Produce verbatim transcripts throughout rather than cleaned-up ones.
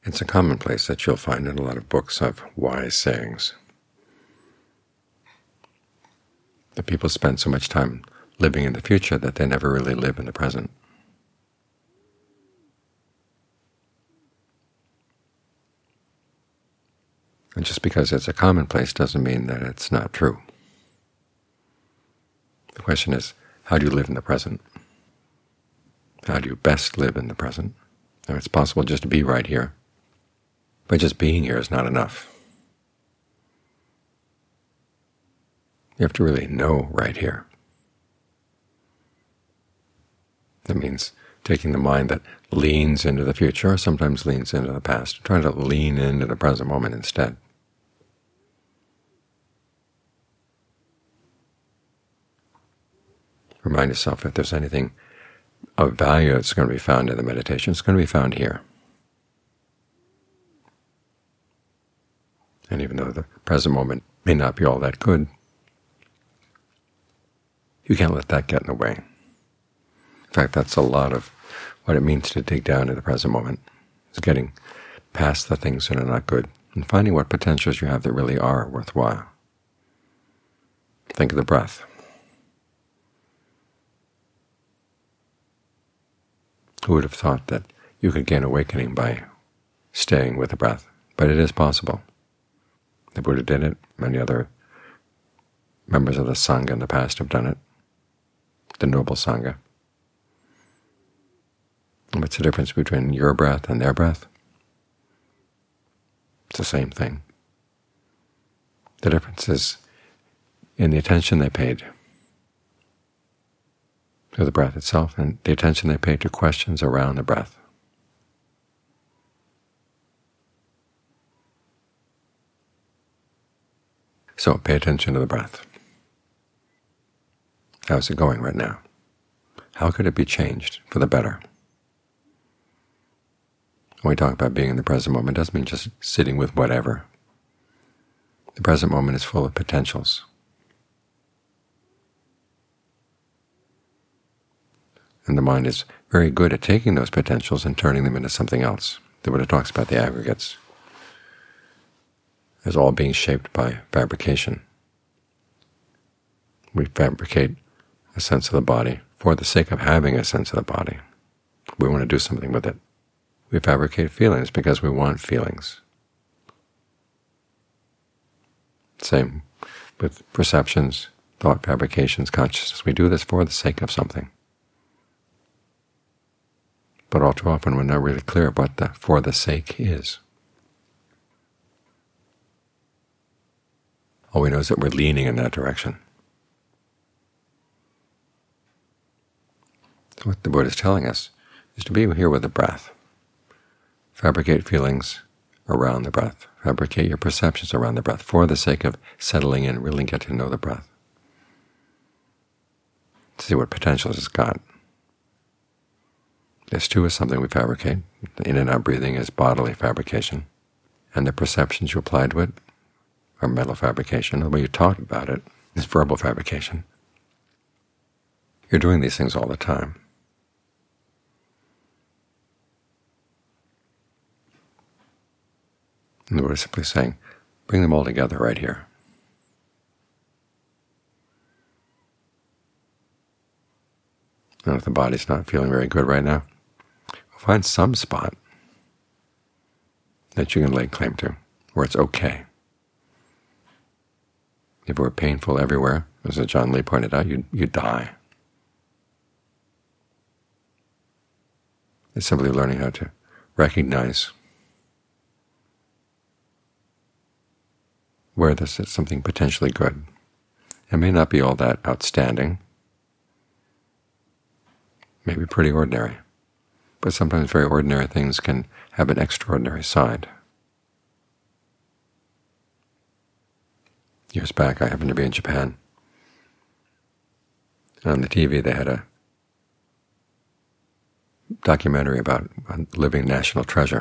It's a commonplace that you'll find in a lot of books of wise sayings. That people spend so much time living in the future that they never really live in the present. And just because it's a commonplace doesn't mean that it's not true. The question is, how do you live in the present? How do you best live in the present? Now, it's possible just to be right here, but just being here is not enough. You have to really know right here. That means taking the mind that leans into the future, or sometimes leans into the past, trying to lean into the present moment instead. Remind yourself if there's anything of value that's going to be found in the meditation, it's going to be found here. And even though the present moment may not be all that good, you can't let that get in the way. In fact, that's a lot of what it means to dig down to the present moment. It's getting past the things that are not good and finding what potentials you have that really are worthwhile. Think of the breath. Who would have thought that you could gain awakening by staying with the breath? But it is possible. The Buddha did it. Many other members of the Sangha in the past have done it, the Noble Sangha. What's the difference between your breath and their breath? It's the same thing. The difference is in the attention they paid to the breath itself and the attention they paid to questions around the breath. So pay attention to the breath. How's it going right now? How could it be changed for the better? When we talk about being in the present moment, it doesn't mean just sitting with whatever. The present moment is full of potentials. And the mind is very good at taking those potentials and turning them into something else. The Buddha talks about the aggregates as all being shaped by fabrication. We fabricate a sense of the body for the sake of having a sense of the body. We want to do something with it. We fabricate feelings because we want feelings. Same with perceptions, thought fabrications, consciousness. We do this for the sake of something. But all too often we're not really clear what the for the sake is. All we know is that we're leaning in that direction. So what the Buddha is telling us is to be here with the breath. Fabricate feelings around the breath. Fabricate your perceptions around the breath for the sake of settling in, really get to know the breath. To see what potentials it's got. This too is something we fabricate. The in and out breathing is bodily fabrication. And the perceptions you apply to it are mental fabrication. The way you talk about it is verbal fabrication. You're doing these things all the time. And the Buddha is simply saying, bring them all together right here. And if the body's not feeling very good right now, find some spot that you can lay claim to, where it's okay. If it were painful everywhere, as John Lee pointed out, you'd, you'd die. It's simply learning how to recognize where this is something potentially good. It may not be all that outstanding, maybe pretty ordinary, but sometimes very ordinary things can have an extraordinary side. Years back, I happened to be in Japan. On the T V, they had a documentary about a living national treasure,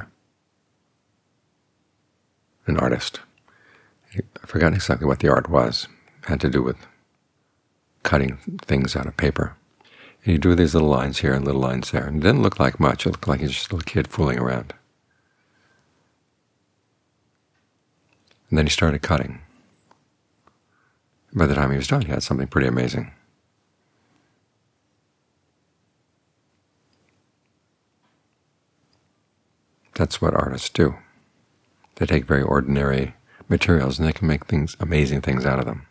an artist. I forgot exactly what the art was. It had to do with cutting things out of paper. And he drew these little lines here and little lines there. And it didn't look like much. It looked like he was just a little kid fooling around. And then he started cutting. By the time he was done, he had something pretty amazing. That's what artists do. They take very ordinary materials and they can make things, amazing things out of them.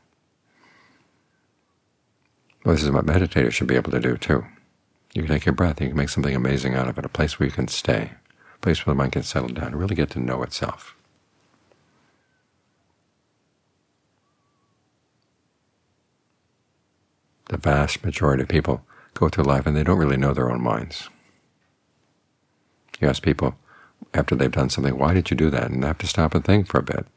Well, this is what meditators should be able to do too. You can take your breath, you can make something amazing out of it, a place where you can stay, a place where the mind can settle down and really get to know itself. The vast majority of people go through life and they don't really know their own minds. You ask people after they've done something, why did you do that? And they have to stop and think for a bit.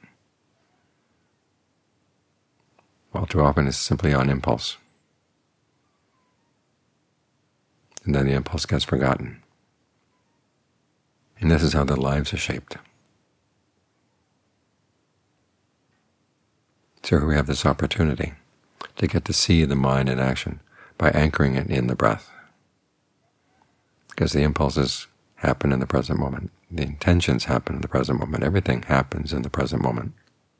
Well, too often it's simply on impulse. And then the impulse gets forgotten. And this is how their lives are shaped. So here we have this opportunity to get to see the mind in action by anchoring it in the breath. Because the impulses happen in the present moment. The intentions happen in the present moment. Everything happens in the present moment.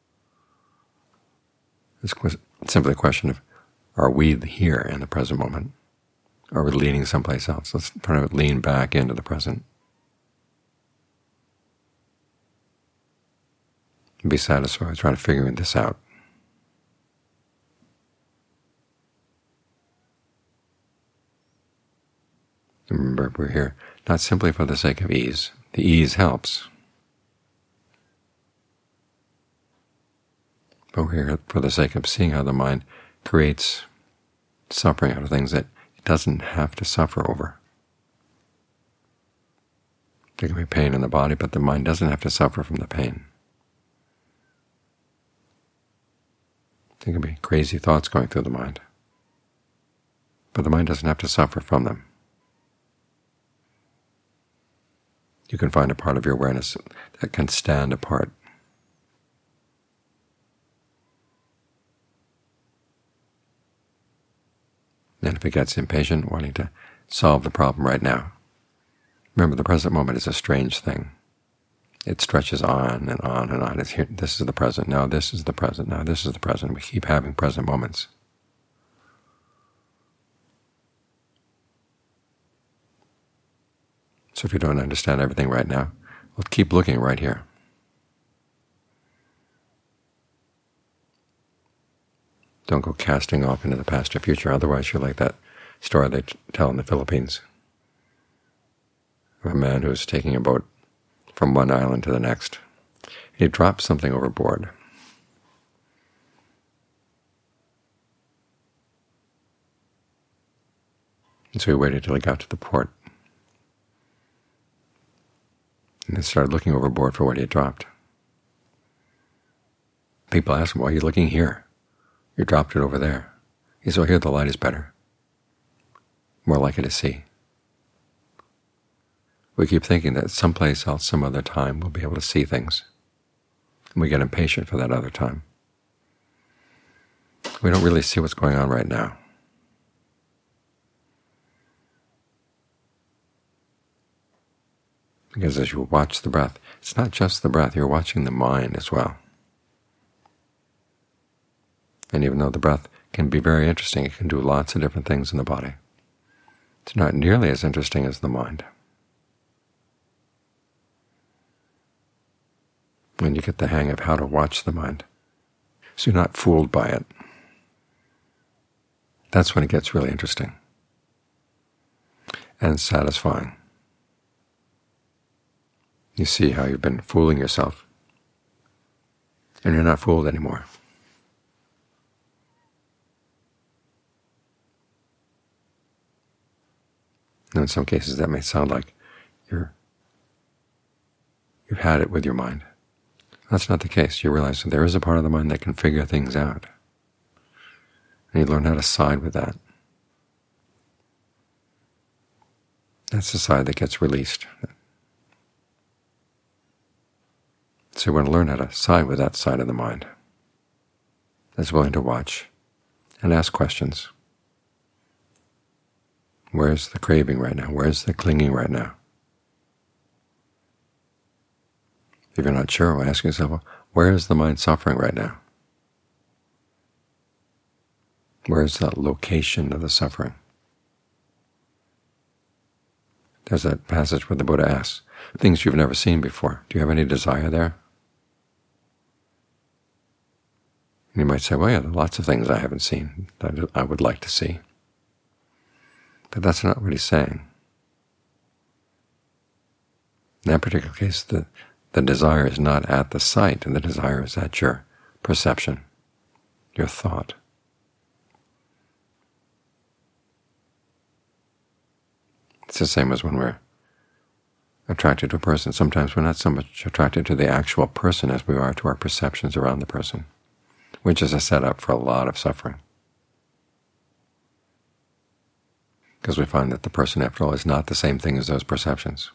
It's simply a question of, are we here in the present moment? Or are we leaning someplace else? Let's try to lean back into the present. And be satisfied with trying to figure this out. Remember, we're here not simply for the sake of ease. The ease helps. But we're here for the sake of seeing how the mind creates suffering out of things that it doesn't have to suffer over. There can be pain in the body, but the mind doesn't have to suffer from the pain. There can be crazy thoughts going through the mind, but the mind doesn't have to suffer from them. You can find a part of your awareness that can stand apart. And if it gets impatient, wanting to solve the problem right now, remember the present moment is a strange thing. It stretches on and on and on. It's here. This is the present. Now this is the present. Now this is the present. We keep having present moments. So if you don't understand everything right now, well, keep looking right here. Don't go casting off into the past or future, otherwise you're like that story they tell in the Philippines of a man who was taking a boat from one island to the next. He dropped something overboard. And so he waited till he got to the port. And then started looking overboard for what he had dropped. People asked him, why are you looking here? You dropped it over there. He said, well, here the light is better, more likely to see. We keep thinking that someplace else, some other time, we'll be able to see things. And we get impatient for that other time. We don't really see what's going on right now. Because as you watch the breath, it's not just the breath, you're watching the mind as well. And even though the breath can be very interesting, it can do lots of different things in the body, it's not nearly as interesting as the mind. When you get the hang of how to watch the mind, so you're not fooled by it, that's when it gets really interesting and satisfying. You see how you've been fooling yourself, and you're not fooled anymore. And in some cases that may sound like you're, you've had it with your mind. That's not the case. You realize that there is a part of the mind that can figure things out. And you learn how to side with that. That's the side that gets released. So we want to learn how to side with that side of the mind that's willing to watch and ask questions. Where's the craving right now? Where's the clinging right now? If you're not sure, well, ask yourself, well, Where is the mind suffering right now? Where is the location of the suffering? There's that passage where the Buddha asks, things you've never seen before, do you have any desire there? And you might say, well, yeah, there are lots of things I haven't seen that I would like to see. But that's not what he's saying. In that particular case, the, the desire is not at the sight, and the desire is at your perception, your thought. It's the same as when we're attracted to a person. Sometimes we're not so much attracted to the actual person as we are to our perceptions around the person, which is a setup for a lot of suffering. Because we find that the person, after all, is not the same thing as those perceptions.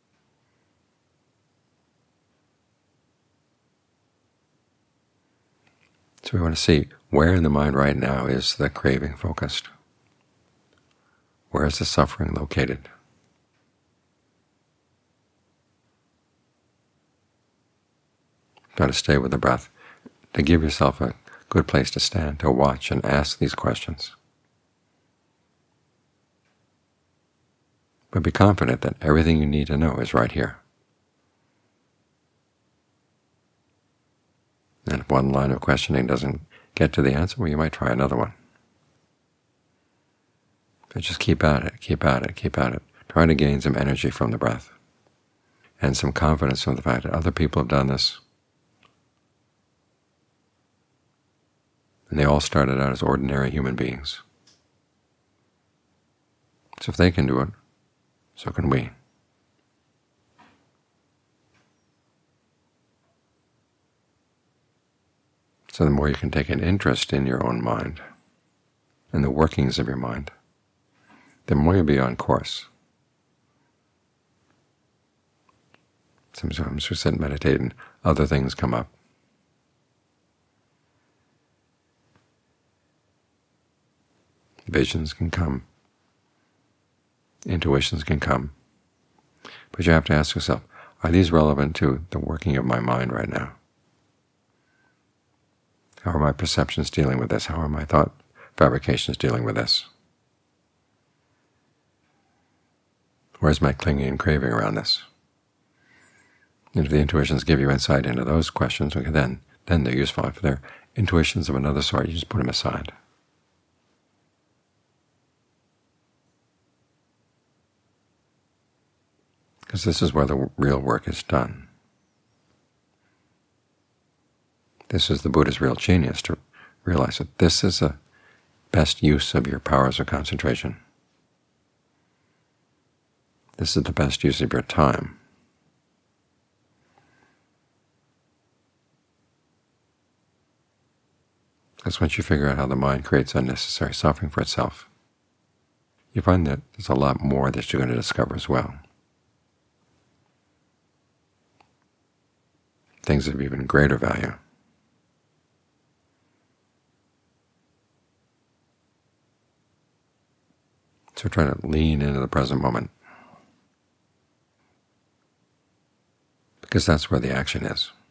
So we want to see where in the mind right now is the craving focused. Where is the suffering located? Try to stay with the breath, to give yourself a good place to stand, to watch and ask these questions. But be confident that everything you need to know is right here. And if one line of questioning doesn't get to the answer, well, you might try another one. But just keep at it, keep at it, keep at it. Try to gain some energy from the breath and some confidence from the fact that other people have done this. And they all started out as ordinary human beings. So if they can do it, so can we. So the more you can take an interest in your own mind and the workings of your mind, the more you'll be on course. Sometimes we sit and meditate and other things come up. Visions can come. Intuitions can come. But you have to ask yourself, are these relevant to the working of my mind right now? How are my perceptions dealing with this? How are my thought fabrications dealing with this? Where's my clinging and craving around this? And if the intuitions give you insight into those questions, okay, then, then they're useful. If they're intuitions of another sort, you just put them aside. Because this is where the real work is done. This is the Buddha's real genius, to realize that this is the best use of your powers of concentration. This is the best use of your time. Because once you figure out how the mind creates unnecessary suffering for itself, you find that there's a lot more that you're going to discover as well. Things of even greater value. So try to lean into the present moment, because that's where the action is.